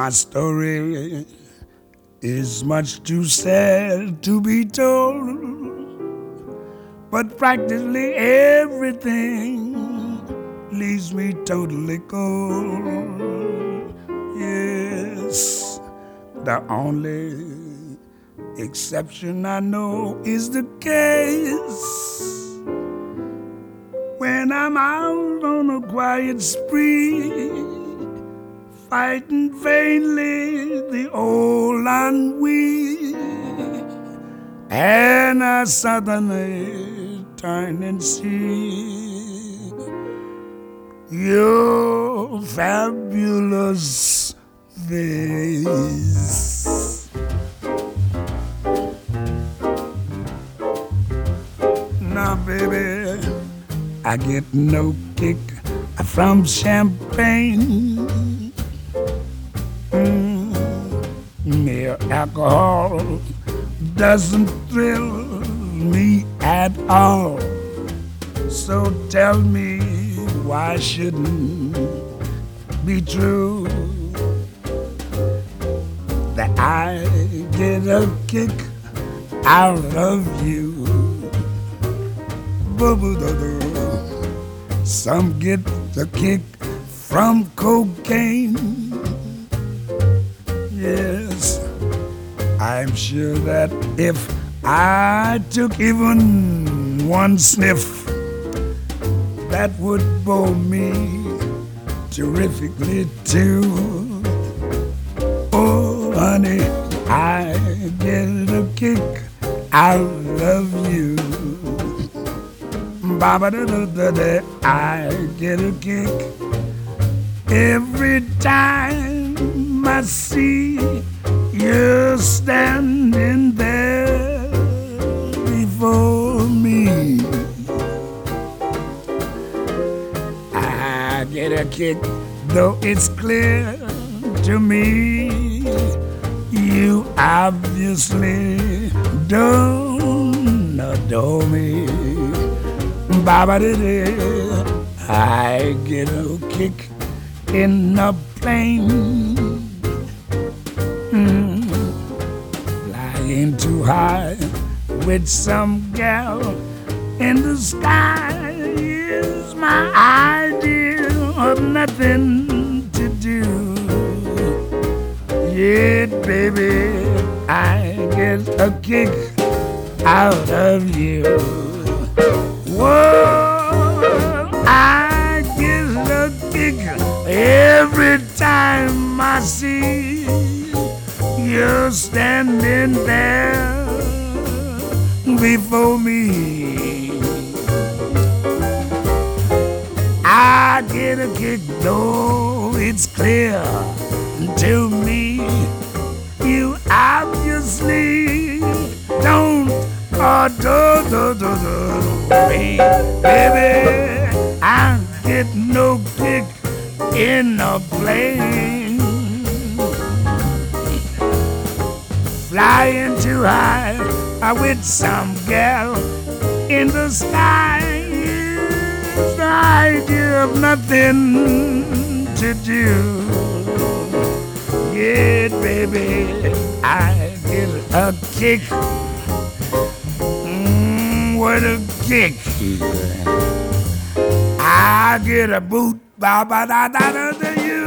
My story is much too sad to be told, but practically everything leaves me totally cold. Yes, the only exception I know is the case when I'm out on a quiet spree, fighting vainly the old ennui, and I suddenly turn and see your fabulous face. Now, baby, I get no kick from champagne. Mere alcohol doesn't thrill me at all. So tell me, why shouldn't be true that I get a kick out of you? Some get the kick from cocaine. Yes, I'm sure that if I took even one sniff, that would bore me terrifically too. Oh, honey, I get a kick out of you. Ba-ba-da-da-da-da, I get a kick every time I see you standing there before me. I get a kick, though it's clear to me you obviously don't adore me. Ba-ba-da-da, I get a kick in a plane, flying too high with some gal in the sky is my idea of nothing to do. Yet, baby, I get a kick out of you. Whoa, I get a kick every time I see you standing there before me. I get a kick, though it's clear to me you obviously don't adore me. Baby, I get no kick in a plane, flying too high with some gal in the sky is the idea of nothing to do. Yeah, baby, I get a kick. What a kick. I get a boot, ba-ba-da-da-da-da, you.